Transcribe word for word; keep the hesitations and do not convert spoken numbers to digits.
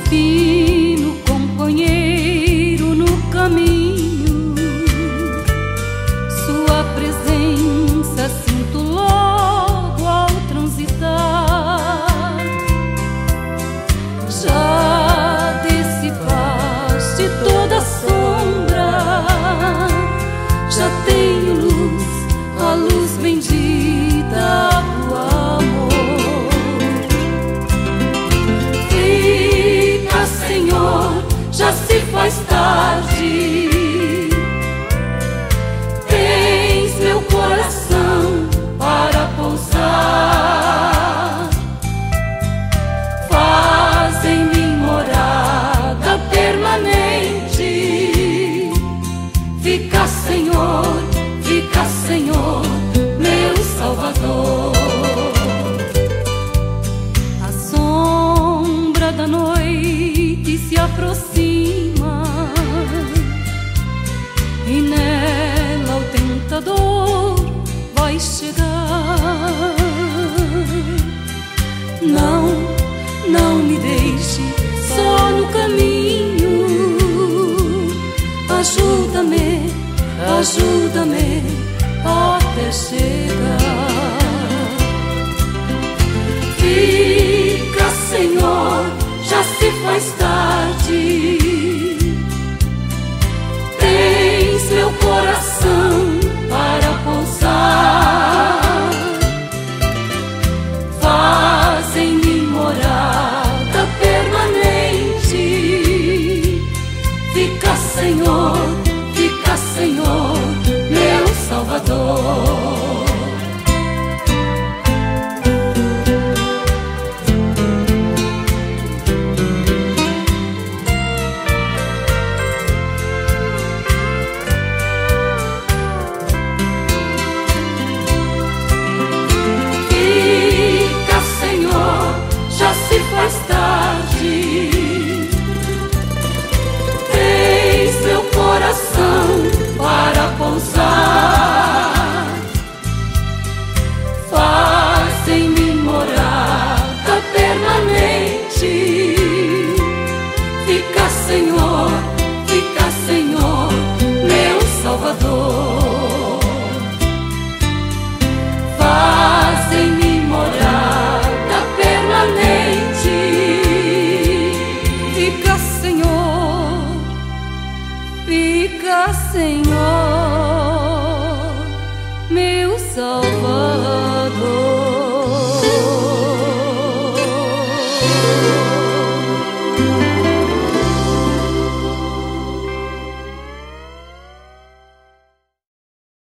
destino, companheiro no caminho. Sua presença sinto logo ao transitar. Já dissipaste toda a sombra, já tenho luz, a luz bendita do amor. Fica, Senhor, já se faz tarde. Tens meu coração para pousar. Faz em mim morada permanente. Fica, Senhor, fica, Senhor, meu Salvador. A sombra da noite se aproxima e nela o tentador vai chegar. Não, não me deixe só no caminho. Ajuda-me, ajuda-me até chegar. Fica, Senhor, já se faz tarde. Tens meu coração para pousar. Faz em mim morada permanente. Fica, Senhor, fica, Senhor, meu Salvador. Fica, Senhor, já se faz tarde. Tens meu coração para pousar. Faz em mim morada permanente. Fica, Senhor, fica, Senhor, meu Salvador. Faz em mim morada permanente. Fica, Senhor, fica, Senhor.